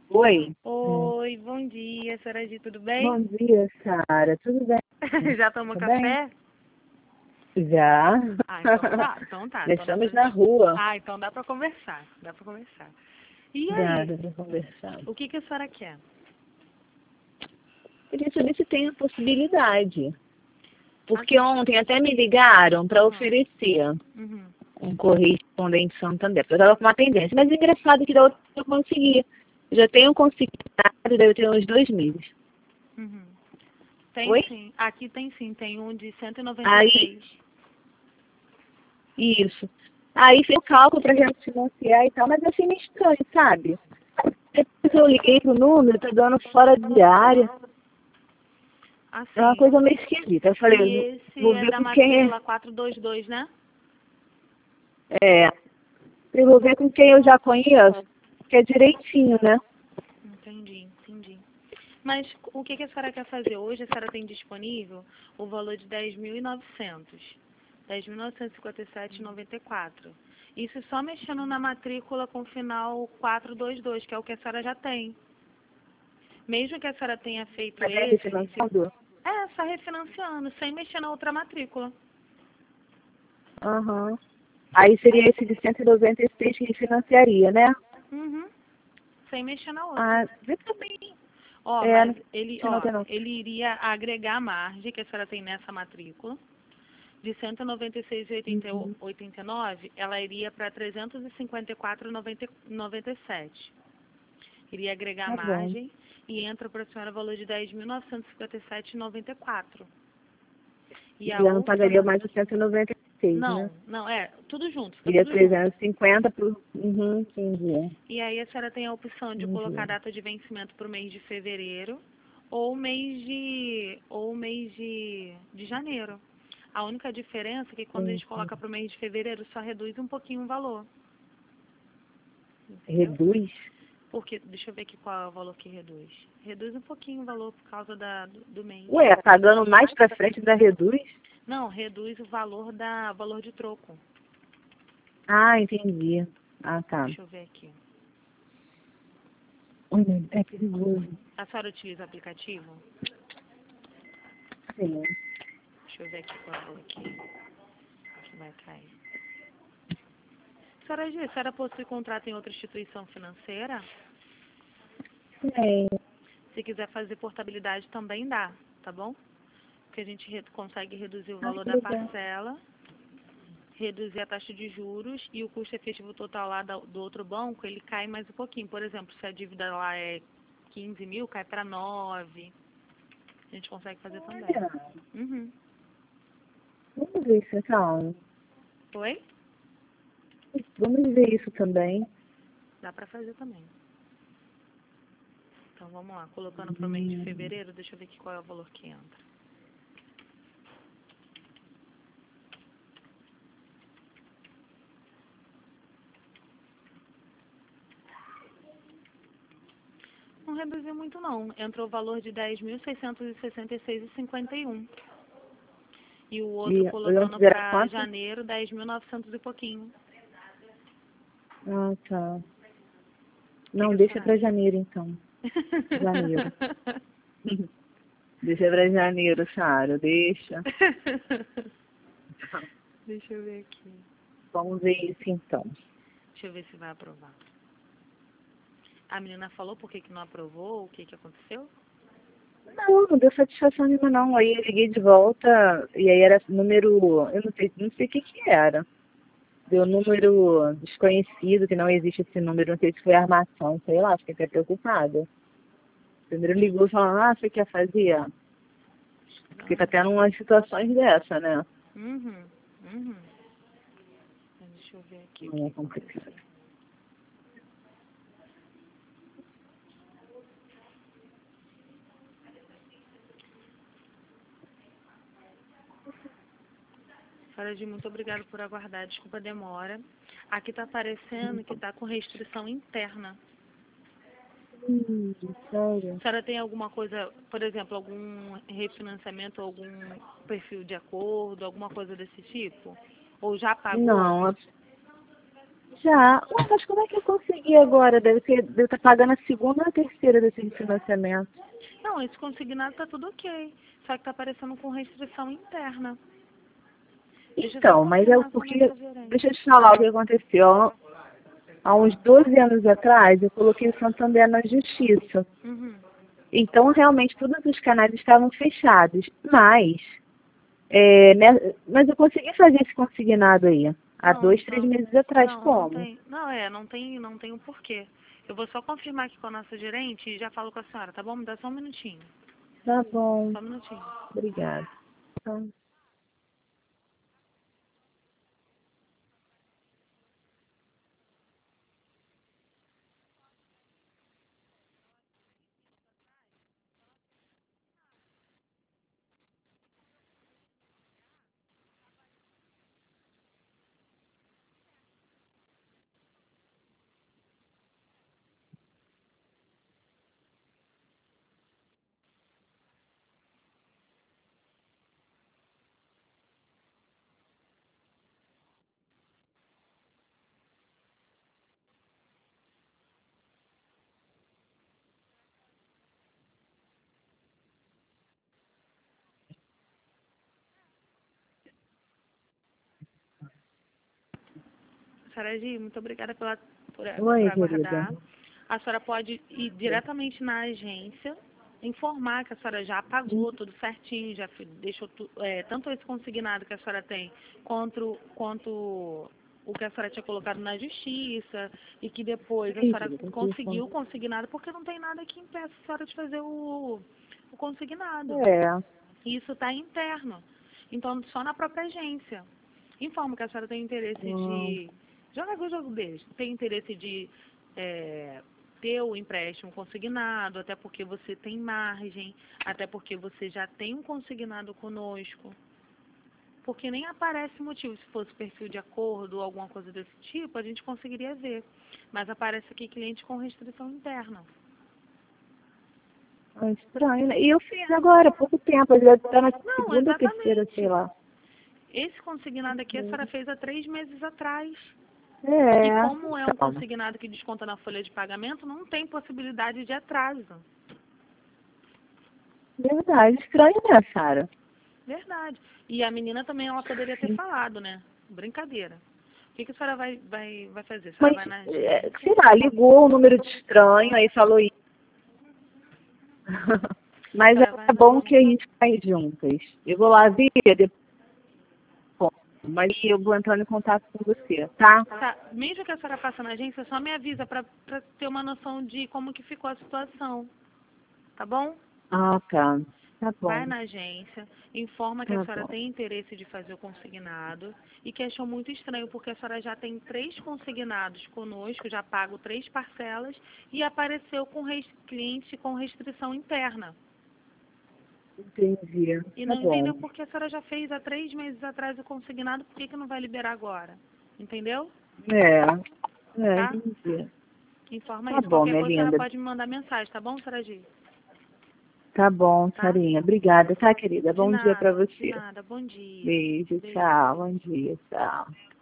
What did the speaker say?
Oi. Oi, bom dia, senhora Gi, tudo bem? Bom dia, Sara. Tudo bem? Já tomou Tá bem? café? Já. Ah, então tá, então tá. Já Então dá estamos pra... na rua. Ah, então dá pra conversar, dá pra conversar. E Dá aí, pra conversar. o que a senhora quer? Queria saber se tem a possibilidade. Porque Assim, ontem até me ligaram para aham, oferecer uhum, um correspondente Santander. Porque eu estava com uma pendência. Mas é engraçado que da outra eu consegui. Eu já tenho conseguido, deve ter uns 2 meses. uhum. Tem Oi? sim, aqui tem sim, tem um de Aí, 196. isso. Aí fez o cálculo para refinanciar e tal, mas eu achei meio estranho, sabe? Depois eu liguei pro número, tá dando fora de área. É uma Assim, coisa meio esquisita. Eu falei, e eu esse vou é ver da com quem matrícula 422, né? é. Eu vou ver com quem eu já conheço, que é direitinho, né? Entendi, entendi. Mas o que a senhora quer fazer hoje? A senhora tem disponível o valor de 10.900. 10.957,94. Isso só mexendo na matrícula com final 422, que é o que a senhora já tem. Mesmo que a senhora tenha feito Mas é esse, refinanciado? só refinanciando, sem mexer na outra matrícula. Aham. Aí seria esse de 196 que refinanciaria, né? Uhum, sem mexer na outra. Ah, vê também. Ó, É, mas não ele, não ó, tem não. ele iria agregar a margem que a senhora tem nessa matrícula. De Uhum. 196,89, ela iria para 354,97. Iria agregar Tá bom. margem e entra para a senhora o valor de 10.957,94. E E a já não outra... pagaria mais os 196, né? Não, não, tudo junto, fica Iria tudo junto. 350 por... Uhum, entendi. E aí a senhora tem a opção de colocar a Entendi. data de vencimento para o mês de fevereiro ou mês de janeiro. A única diferença é que quando a gente Entendi. coloca para o mês de fevereiro só reduz um pouquinho o valor, entendeu? Reduz? Porque, deixa eu ver aqui qual é o valor que reduz. Reduz um pouquinho o valor por causa do mês. Ué, pagando mais pra frente ainda reduz? Não, reduz o valor de troco. Ah, entendi. Ah, tá. Deixa eu ver aqui. Olha, é perigoso. A senhora utiliza o aplicativo? Sim. Deixa eu ver aqui qual é o valor que vai cair. Senhora G, a senhora possui contrato em outra instituição financeira? Sim. Se quiser fazer portabilidade também dá, tá bom? Porque a gente consegue reduzir o Ah, valor que da legal. parcela, reduzir a taxa de juros e o custo efetivo total lá do outro banco, ele cai mais um pouquinho. Por exemplo, se a dívida lá é 15 mil, cai para 9. A gente consegue fazer também. Olha, Uhum. vamos ver isso então. Oi? Vamos ver isso também. Dá para fazer também. Então vamos lá, colocando para o mês de Hum. fevereiro, deixa eu ver aqui qual é o valor que entra. Não reduziu muito não, entrou o valor de 10.666,51. E o outro E antes colocando era para quanto? janeiro, 10.900 e pouquinho. Ah, tá. O que Não, a deixa senhora pra acha? janeiro então. Janeiro. Deixa pra janeiro, Sara. Deixa. Deixa eu ver aqui. Vamos ver isso então. Deixa eu ver se vai aprovar. A menina falou por que não aprovou, o que aconteceu? Não, não deu satisfação nenhuma não. Aí eu liguei de volta e aí era número, eu não sei o que que era. Deu número desconhecido, que não existe esse número, não sei se foi armação, sei lá, fiquei até preocupada. Primeiro ligou falando, você quer fazer? Porque tá tendo umas situações dessa, né? Uhum, uhum. Deixa eu ver aqui o Não é que complicado. aconteceu. Faraji, muito obrigada por aguardar. Desculpa a demora. Aqui está aparecendo que está com restrição interna. Sério? A senhora tem alguma coisa, por exemplo, algum refinanciamento, algum perfil de acordo, alguma coisa desse tipo? Ou já pagou? Não, Já. Ué, mas como é que eu consegui agora? Deve estar pagando a segunda ou a terceira desse financiamento. Não, esse consignado tá tudo ok. Só que tá aparecendo com restrição interna. Deixa eu só Então, mas é confirmar com a porque, nossa gerente. deixa eu te falar o que aconteceu. Há uns 12 anos atrás, eu coloquei o Santander na justiça. Uhum. Então, realmente, todos os canais estavam fechados. Mas eu consegui fazer esse consignado aí, há Não, 2, 3 meses atrás. não Como? tem. Não tem o porquê. Eu vou só confirmar aqui com a nossa gerente e já falo com a senhora, tá bom? Me dá só um minutinho. Tá bom, Só um minutinho. obrigada. Então, Senhora Gi, muito obrigada por oi, querida. aguardar. A senhora pode ir diretamente na agência, informar que a senhora já pagou tudo certinho, já deixou tanto esse consignado que a senhora tem, quanto o que a senhora tinha colocado na justiça, e que depois a Ih, senhora querida, conseguiu o consignado, porque não tem nada que impeça a senhora de fazer o consignado. É, Isso está interno. Então, só na própria agência. Informo que a senhora tem interesse hum, de. Joga o jogo beijo. Tem interesse de ter o empréstimo consignado, até porque você tem margem, até porque você já tem um consignado conosco. Porque nem aparece motivo. Se fosse perfil de acordo ou alguma coisa desse tipo, a gente conseguiria ver. Mas aparece aqui cliente com restrição interna. é estranho, né? E eu fiz agora, há pouco tempo, eu já tá na Não, segunda ou terceira, sei exatamente. lá. Esse consignado aqui a senhora fez há 3 meses atrás. E É, como é um então, consignado que desconta na folha de pagamento, não tem possibilidade de atraso. verdade, estranho, né, Sara? Verdade. E a menina também ela poderia ter falado, né? Brincadeira. O que a senhora vai fazer? A senhora Mas, vai na agência? sei lá, ligou um número de estranho, aí falou isso. A Mas senhora vai é bom na. que a gente vai juntas. Eu vou lá ver depois, mas eu vou entrar em contato com você, tá? Tá, mesmo que a senhora passe na agência, só me avisa pra ter uma noção de como que ficou a situação. Tá bom? Ah, tá. Tá Vai bom, na agência, informa que a tá senhora bom. tem interesse de fazer o consignado e que achou muito estranho porque a senhora já tem 3 consignados conosco, já pago 3 parcelas e apareceu com cliente com restrição interna. Entendi. E Tá não entendeu bom. porque a senhora já fez há 3 meses atrás o consignado, por que não vai liberar agora? Entendeu? Tá? Entendi. Informa Tá isso. bom, Qualquer minha coisa a senhora linda. pode me mandar mensagem, tá bom, senhora Gi? Tá bom, Tá? Sarinha. Obrigada, tá, querida? De Bom dia pra nada, de você. nada. Bom dia. Beijo, Beijo. tchau. Bom dia, tchau.